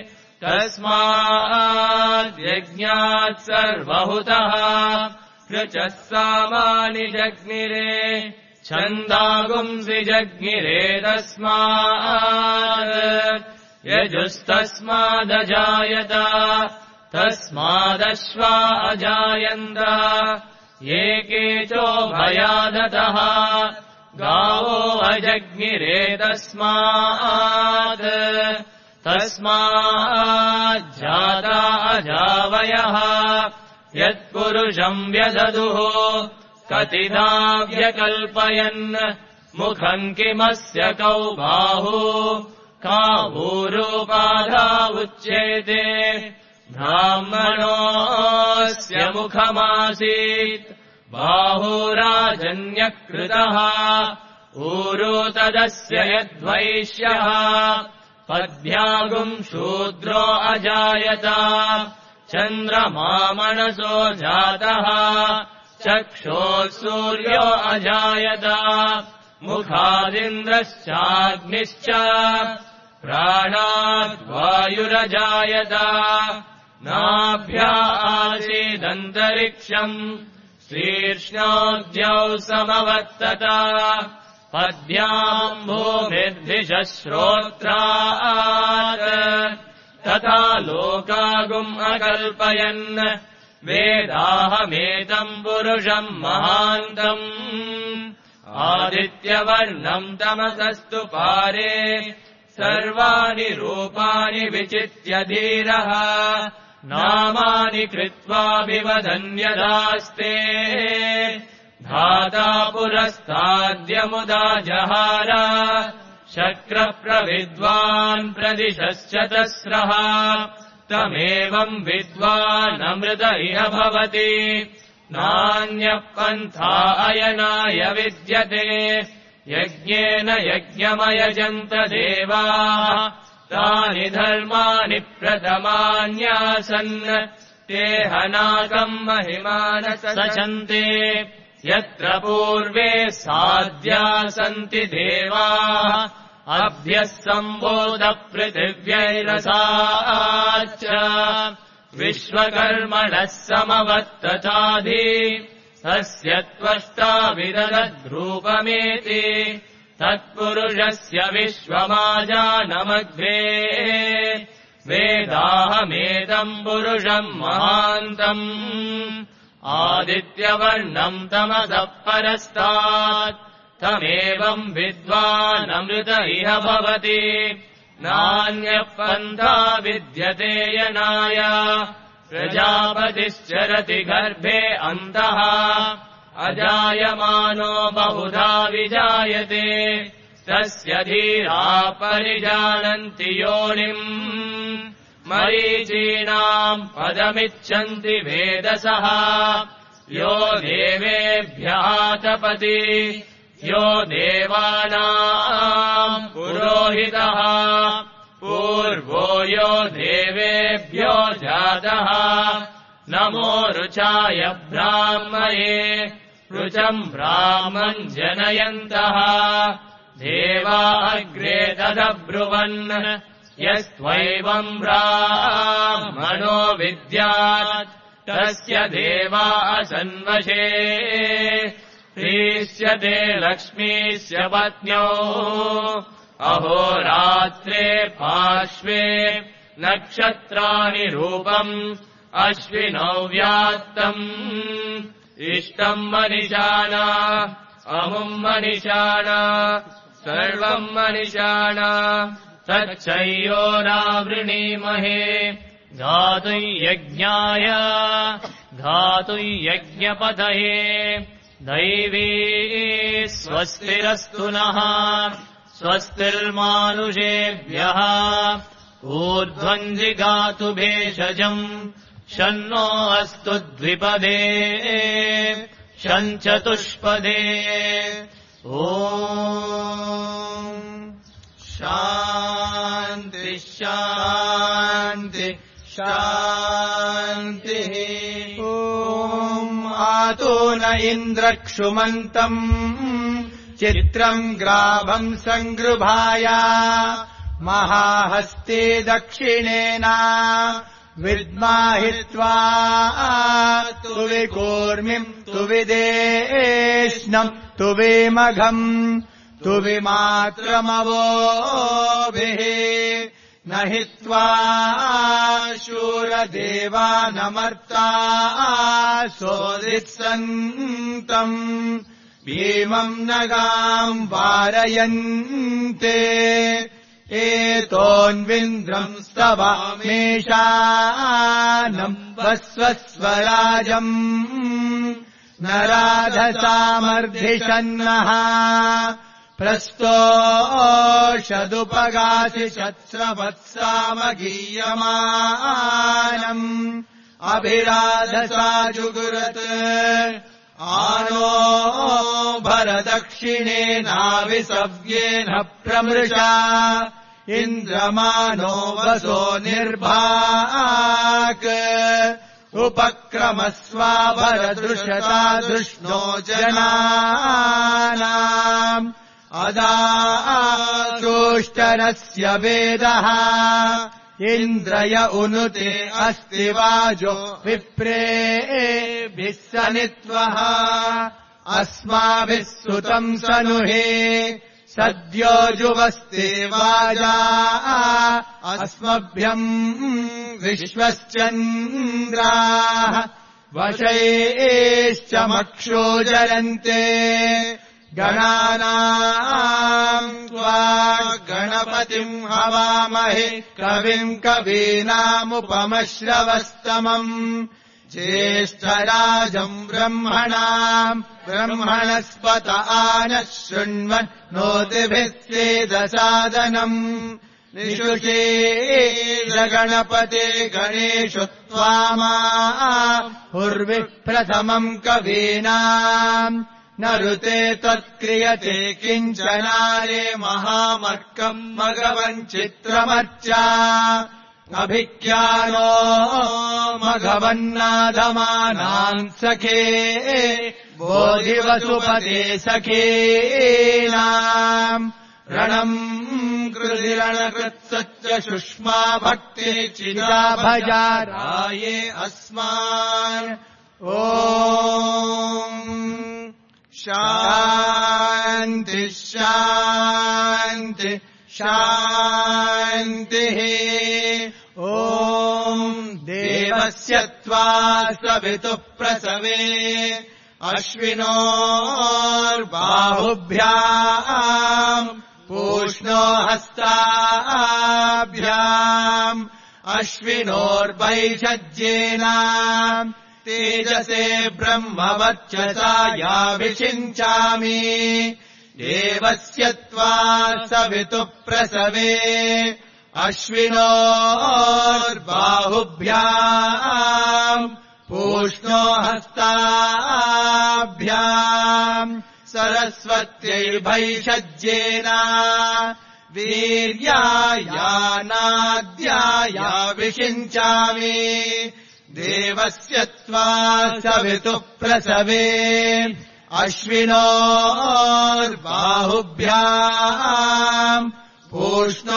तस्माद्यज्ञात् सर्वहुतः ऋचः सामानि जग्निरे छन्दागुंसि जग्निरे तस्मात् यजुस्तस्मादजायत तस्मादश्वा अजायन्त ये केचोभयादतः गावो अजग्निरे तस्मात् तस्माज्जाता अजावयः यत्पुरुषम् व्यदधुः कतिधा व्यकल्पयन् मुखम् किमस्य कौ बाहु कावूरूपाधा उच्येते ब्राह्मणोऽस्य मुखमासीत् बाहुराजन्यकृतः ऊरो तदस्य यद्वैश्यः पद्भ्यागुम् शूद्रो अजायत चन्द्रमा मनसो जातः चक्षोः सूर्यो अजायत मुखादिन्द्रश्चाग्निश्च प्राणाद्वायुरजायत नाभ्या आसीदन्तरिक्षम् शीर्ष्णोऽद्यौ समवर्तत पद्भ्याम् भूमिर्दिशः श्रोत्रात् तथा लोकागुम् अकल्पयन् वेदाहमेतम् पुरुषम् महान्तम् आदित्यवर्णम् तमसस्तु पारे सर्वाणि रूपाणि विचित्य धीरः नामानि कृत्वाभिवदन्यदास्ते धाता पुरस्ताद्यमुदा जहार शक्रप्रविद्वान् प्रदिशश्चतस्रः तमेवम् विद्वानमृत इह भवति नान्यः पन्था अयनाय विद्यते यज्ञेन यज्ञमयजन्त देवाः तानि धर्माणि प्रथमान्यासन् ते हनाकम् महिमानः सचन्ते यत्र पूर्वे साध्या सन्ति देवाः अभ्यः सम्बोधपृथिव्यैरसाच्च विश्वकर्मणः समवत्तचाधि तस्य त्वष्टा विदधद्रूपमेति तत्पुरुषस्य विश्वमाजानमग्रे वेदाहमेदम् पुरुषम् महान्तम् आदित्यवर्णम् तमसः परस्तात् तमेवम् विद्वानमृत इह भवति नान्यः पन्था विद्यते यनाय प्रजापतिश्चरति गर्भे अन्तः अजायमानो बहुधा विजायते तस्य धीराः परिजानन्ति योनिम् मरीचीनाम् पदमिच्छन्ति वेदसः यो देवेभ्यः तपति यो देवानाम् पुरोहितः पूर्वो यो देवेभ्यो जातः नमो ऋचाय ब्राह्मये ऋचम् ब्राह्मम् जनयन्तः देवा अग्रे तदब्रुवन् यस्त्वैवम् ब्राह्मणो विद्यात् तस्य देवा असन्वशे प्रीष्यते लक्ष्मीस्य पत्न्यो अहोरात्रे पार्श्वे नक्षत्राणि रूपम् अश्विनौ व्यात्तम् इष्टम् मनिषाणा अमुम् मनिषाणा सर्वम् मनिषाणा तच्चयोरावृणीमहे धातुयज्ञाय धातुयज्ञपतये दैवी स्वस्तिरस्तु नः स्वस्तिर्मानुषेभ्यः ऊर्ध्वम् जिगातु भेषजम् शन्नो अस्तु द्विपदे शञ्चतुष्पदे ॐ शान्ति शान्ति शान्तिः ॐ आतो न इन्द्रक्षुमन्तम् चित्रम् ग्राभम् सङ्गृभाय महाहस्ते दक्षिणेन विद्माहित्वा तु विकूर्मिम् तु विदेष्णम् तु विमघम् तु विमात्रमवोभिः न हित्वा शूरदेवानमर्ता सोदित्सन्तम् भीमम् नगाम् वारयन्ते एतोऽन्विन्द्रम् स्तवामेषानम् वस्वस्वराजम् न राधसामर्धिषन्नः प्रस्तोषदुपगासि शत्स्रवत्सामगीयमानम् अभिराधसा जुगुरत् आनो भरदक्षिणेनाविसव्येन प्रमृषा इन्द्रमानो वसो निर्भाक् उपक्रमस्वा भरदृशता दृष्णो जनानाम् अदाचोष्टरस्य वेदः इन्द्रय उनुते अस्ति वाजो विप्रेभिः सनित्वः अस्माभिः सुतम् सनुहे सद्यो जुवस्ते वाजा अस्मभ्यम् विश्वश्चन्द्राः वशैश्च मक्षो जरन्ते गणानाम् त्वा गणपतिम् हवामहे कविम् कवीनामुपमश्रवस्तमम् ज्येष्ठराजम् ब्रह्मणाम् ब्रह्मणस्पत आनः शृण्वन् नोतिभिः सेदसादनम् निषुषेद गणपते गणेषु त्वामाहुर्विः प्रथमम् कवीनाम् न ऋते त्वत्क्रियते किञ्चनारे महामर्कम् मघवन् चित्रमर्चा अभिज्ञानो मघवन्नादमानान् सखे बोधिवसुपते सखेनाम् रणम् कृतिरणकृत्सच्च सुष्मा भक्ति चिदा भजाराये अस्मान् ॐ शान्ति शान्ति शान्तिः ॐ देवस्य त्वा सवितुः प्रसवे अश्विनोर्बाहुभ्याम् पूष्णो हस्ताभ्याम् अश्विनोर्वैषज्येन तेजसे ब्रह्मवर्चसा याभिषिञ्चामि देवस्य त्वा सवितुः प्रसवे अश्विनोर्बाहुभ्याम् पूष्णो हस्ताभ्याम् सरस्वत्यैर्भैषज्येन वीर्यायानाद्याया विषिञ्चामि देवस्य त्वा सवितुः प्रसवे अश्विनोर्बाहुभ्याम् पूष्णो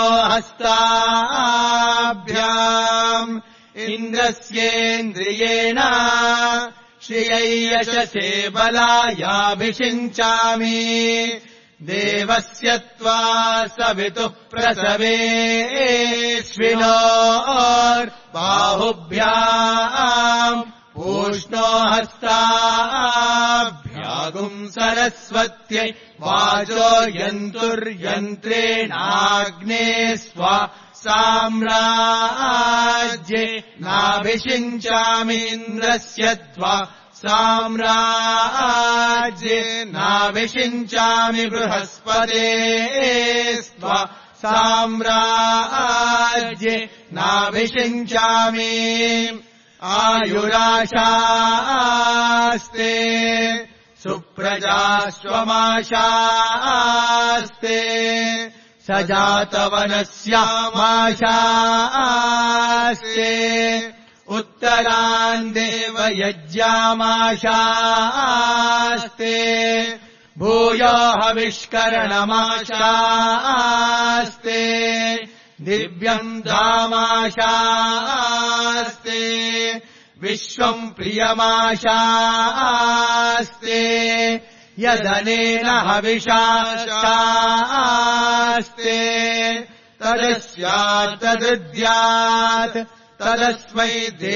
हस्ताभ्याम् इन्द्रस्येन्द्रियेण श्रियैयशसे बलायाभिषिञ्चामि देवस्य त्वा सवितुः प्रसवे अश्विनोर्बाहुभ्याम् पूष्णो हस्ताभ्यागुम् सरस्वत्यै वाजो यन्तुर्यन्त्रेणाग्ने स्वा साम्राज्ये नाभिषिञ्चामीन्द्रस्य त्वा साम्राज्ये नाभिषिञ्चामि बृहस्पते स्वा साम्राज्ये नाभिषिञ्चामि आयुराशास्ते सुप्रजाश्वमाशास्ते सजातवनस्यामाशास्ते उत्तरान् देवयज्ञामाशास्ते भूयो हविष्करणमाशास्ते दिव्यम् धामाशास्ते विश्वम् प्रियमाशास्ते यदनेन हविषाशास्ते तदस्यात् तदृद्यात् तदस्मै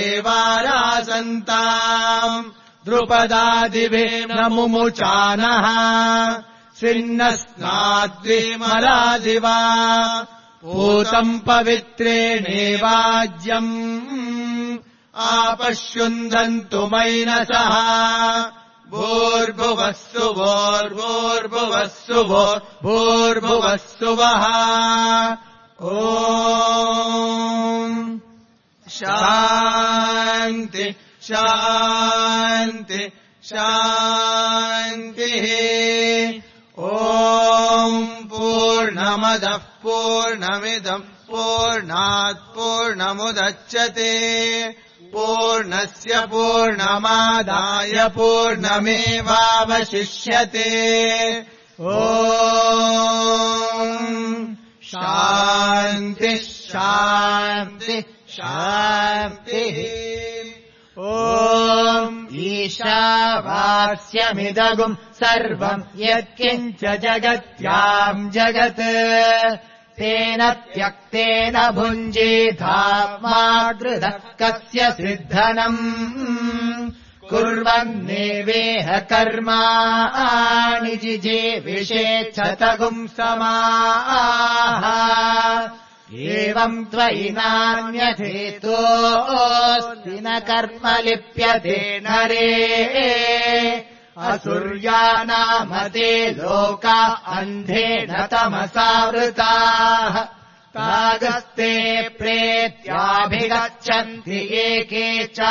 देवारासन्ताम् द्रुपदादिवेन मुमुचानः सिन्नस्नाद्विमलादिवा पूतम् पवित्रेणेवाज्यम् आपश्युन्दन्तु मैनसः भूर्भुवस्सु भोर्भूर्भुवस्सु भूर्भुवस्सु वः ॐ शान्ति शान्ति शान्तिः ॐ पूर्णमदः पूर्णमिदम् पूर्णात् पूर्णमुदच्यते पूर्णस्य पूर्णमादाय पूर्णमेवावशिष्यते ॐ शान्ति शान्ति शान्तिः ॐ ईशावास्यमिदगुम् सर्वम् यत्किञ्च जगत्याम् जगत् तेन त्यक्तेन भुञ्जीथा मातृदः कस्य सिद्धनम् कुर्वन्नेवेह कर्माणि जिजीविषेच्छतगुम् समाः एवम् त्वयि नान्यथेतोऽस्ति न कर्म लिप्यते नरे असुर्यानामते लोका अन्धेन तमसावृताः तागस्ते प्रेत्याभिगच्छन्ति एके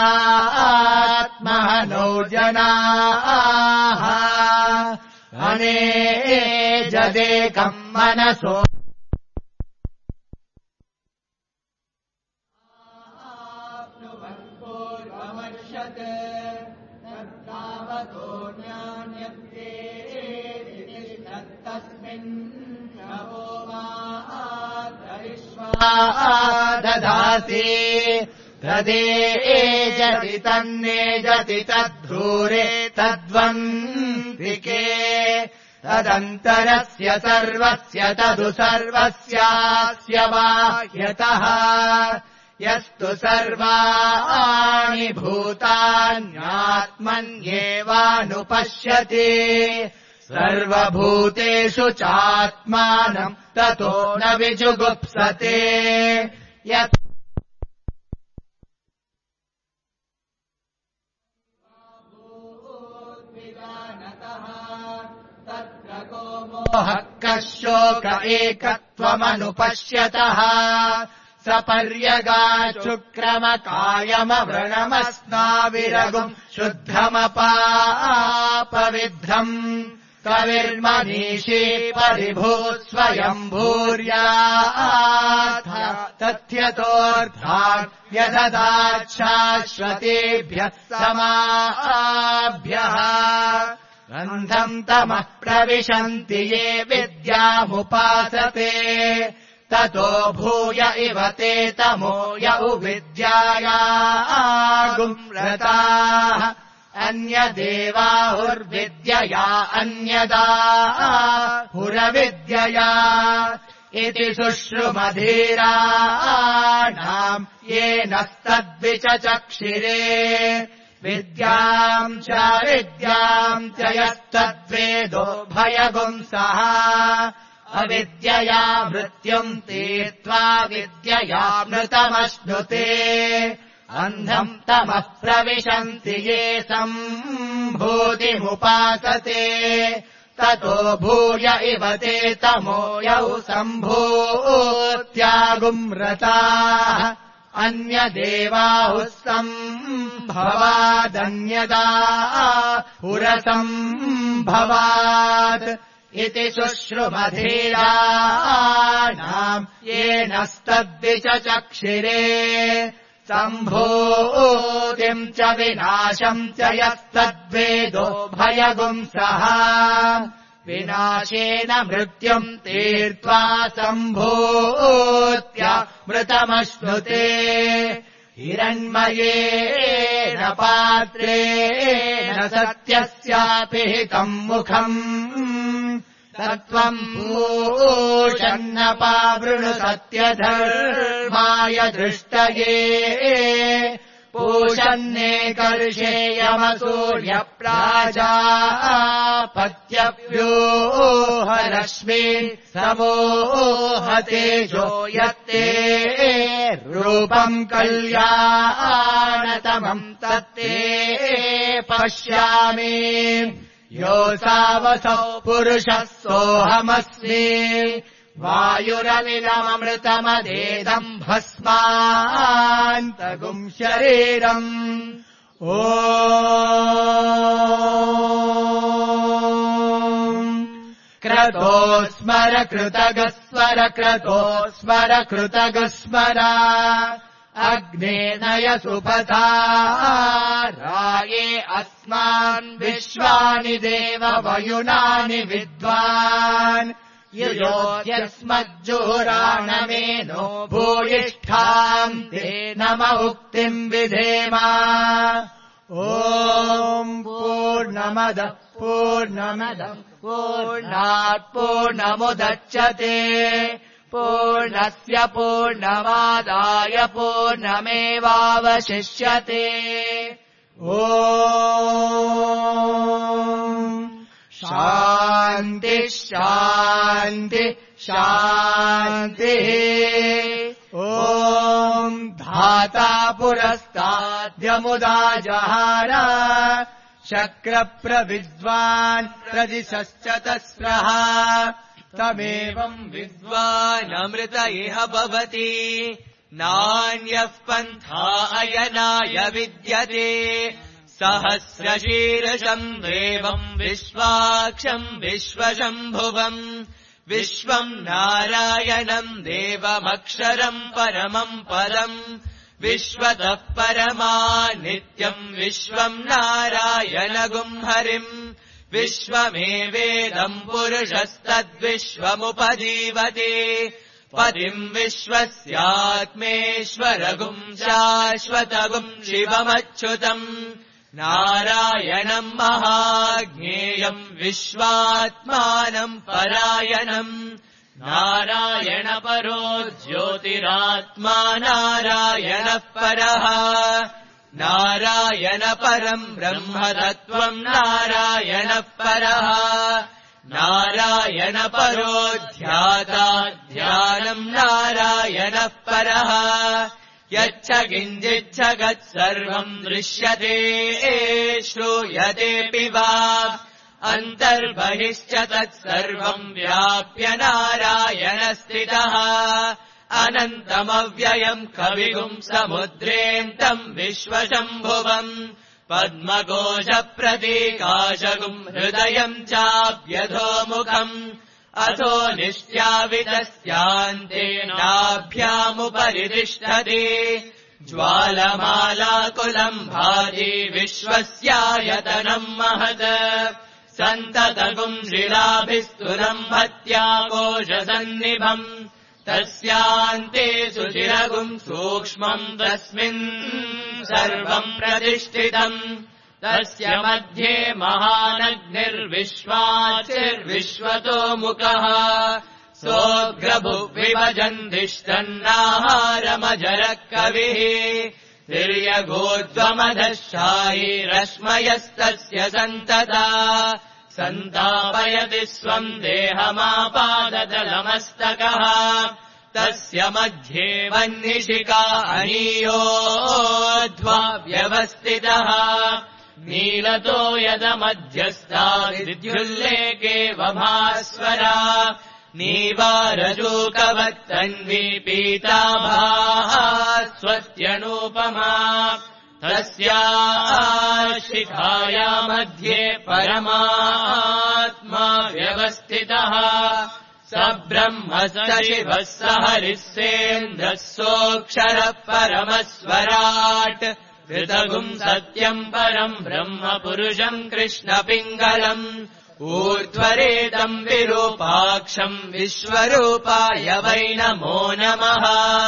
चात्मनो जनाः अनेजदेकम् मनसो दधासि तदेजति तन्नेजति तद्धूरे तद्वन्दिके तदन्तरस्य सर्वस्य तदु सर्वस्यास्य बाह्यतः यस्तु सर्वाणि भूतान्यात्मन्येवानुपश्यति सर्वभूतेषु चात्मानम् ततो न विजुगुप्सते यत् तत्र को मोहः कः शोक एकत्वमनुपश्यतः सपर्यगाशुक्रमकायमव्रणमस्नाविरगुम् शुद्धमपापविद्धम् कविर्मनीषी परिभूत् स्वयम्भूर्याथ तथ्यतोऽर्थान् व्यददाच्छाश्वतेभ्यः समाभ्यः अन्धम् तमः प्रविशन्ति ये विद्यामुपासते ततो भूय इव ते तमो य उविद्यायागुम्रताः अन्यदेवाहुर्विद्यया अन्यदा हुरविद्यया इति शुश्रुमधीराणाम् येनस्तद्विचचक्षिरे विद्याम् च विद्याम् च यस्तद्वेदो भयगुंसः अविद्यया मृत्युम् तीर्त्वा विद्ययामृतमश्नुते अन्धम् तमः प्रविशन्ति ये सम्भूतिमुपासते ततो भूय इव ते तमो यौ सम्भूत्यागुम्रताः अन्यदेवाहुः सम्भवादन्यदा पुरसम्भवात् इति शुश्रुमधीराणाम् येनस्तद्विचचक्षिरे सम्भूतिम् च विनाशम् च यस्तद्वेदो भयगुंसः विनाशेन मृत्युम् तीर्त्वा सम्भूत्या मृतमश्नुते हिरण्मयेन पात्रेण सत्यस्यापि हितम् मुखम् तत्त्वम् पूषन्नपावृणु सत्यधर्माय दृष्टये पूषन्नेकर्षेयमसूर्यप्राजापत्यव्यूहरश्मि समोहतेजो यत्ते रूपम् कल्याणतमम् तत्ते पश्यामि योऽसावसौ पुरुषः सोऽहमस्मि वायुरनिलममृतमदेदम् भस्मान्तगुम् शरीरम् ओ क्रतो स्मर कृतगस्वर क्रतो स्मर कृतगस्मर अग्नेनय सुपथा राये अस्मान् विश्वानि देव वयुनानि विद्वान् युयोध्यस्मज्जुहुराणमेनो भूयिष्ठाम् ते नम उक्तिम् विधेम ॐ पूर्णमदः पूर्णमदम् पूर्णात् पूर्णमुदच्यते पूर्णस्य पूर्णमादाय पूर्णमेवावशिष्यते शान्ति शान्ति शान्तिः ॐ धाता पुरस्ताद्यमुदा जहार शक्रप्रविद्वान् प्रदिशश्च तस्रः तमेवम् विद्वानमृत इह भवति नान्यः पन्था अयनाय विद्यते सहस्रशीर्षम् देवम् विश्वाक्षम् विश्वशम्भुवम् विश्वम् नारायणम् देवमक्षरम् परमम् पदम् विश्वतः परमा नित्यम् विश्वम् नारायणगुम् हरिम् विश्वमेवेदम् पुरुषस्तद्विश्वमुपजीवते पतिम् विश्वस्यात्मेश्वरगुम् शाश्वतगुम् शिवमच्युतम् नारायणम् महाज्ञेयम् विश्वात्मानम् परायणम् नारायणपरो ज्योतिरात्मा नारायणः परः नारायणपरम् ब्रह्मतत्त्वम् नारायणः परः नारायणपरो ध्याता ध्यानम् नारायणः परः यच्च किञ्चिज्जगत् सर्वम् दृश्यते श्रूयतेऽपि वा अन्तर्बहिश्च तत्सर्वम् व्याप्य नारायणस्थितः अनन्तमव्ययम् कविगुम् समुद्रेऽन्तम् विश्वशम्भुवम् पद्मकोशप्रतीकाशगुम् हृदयम् चाप्यधोमुखम् अथो निश्चावितस्यान्तेनाभ्यामुपरि तिष्ठति ज्वालमालाकुलम् भाति विश्वस्यायतनम् महत् सन्ततगुम् शिलाभिस्तुलम् भत्याकोशसन्निभम् तस्यान्ते सुचिरगुम् सूक्ष्मम् तस्मिन् सर्वम् प्रतिष्ठितम् तस्य मध्ये महानग्निर्विश्वाचिर्विश्वतो मुखः सोऽग्रभुविभजन्तिष्ठन्नाहारमजरः कविः तिर्यगोद्वमधः शायीरश्मयस्तस्य सन्तता सन्तापयति स्वम् देहमापादतलमस्तकः तस्य मध्ये वह्निशिखा अनीयोध्वा व्यवस्थितः नीलतो यदमध्यस्था विद्युल्लेके वभास्वरा नीवारजूकवत्तन्वी पीताभाः स्वस्त्यनूपमा तस्याः शिखाया मध्ये परमात्मा व्यवस्थितः स ब्रह्म स शिवः स हरिः सेन्द्रः सोऽक्षरः परमस्वराट् ऋतगुम् सत्यम् परम् ब्रह्म पुरुषम् कृष्णपिङ्गलम् ऊर्ध्वरेतम् विरूपाक्षम् विश्वरूपाय वै नमो नमः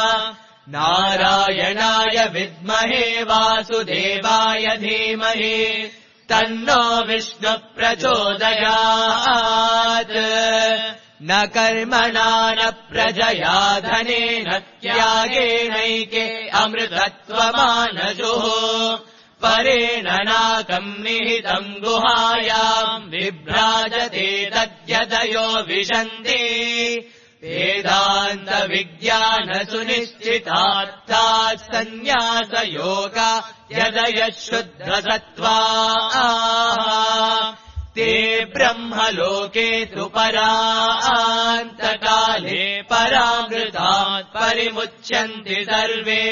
नारायणाय विद्महे वासुदेवाय धीमहि तन्नो विष्णुः प्रचोदयात् न कर्मणा न प्रजया धनेन त्यागेनैके अमृतत्वमानजुः परेण नाकम् निहितम् गुहायाम् विभ्राजते तद्यतयो विशन्ति वेदान्तविज्ञानसुनिश्चितार्थात् सन्न्यासयोगा यदयः शुद्धसत्त्वाः ते ब्रह्मलोके तु परान्तकाले परामृतात् परिमुच्यन्ति सर्वे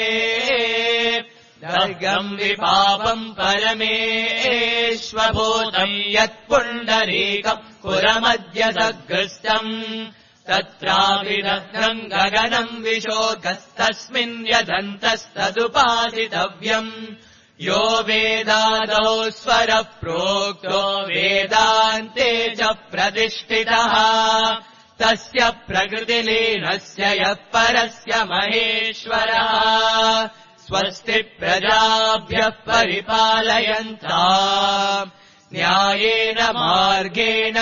दर्गम् विपापम् परमेष्वभूतम् यत्पुण्डरीकम् पुरमद्य सग्रस्तम् तत्राभिदग्नम् गगनम् विशोकस्तस्मिन् यदन्तस्तदुपासितव्यम् यो वेदादौ स्वरः प्रोक्तो वेदान्ते च प्रतिष्ठितः तस्य प्रकृतिलीनस्य यः परस्य महेश्वरः स्वस्ति प्रजाभ्यः परिपालयन्ताम् न्यायेन मार्गेण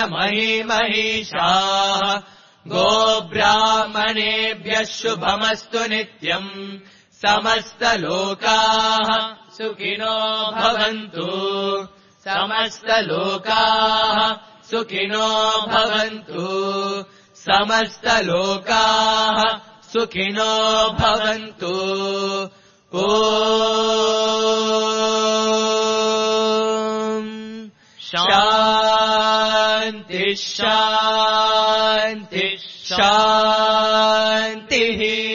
महीमहीषाः गोब्राह्मणेभ्यः शुभमस्तु नित्यम् समस्तलोकाः सुखिनो भवन्तु समस्तलोकाः सुखिनो भवन्तु समस्तलोकाः सुखिनो भवन्तु ॐ शान्ति शान्ति शान्तिः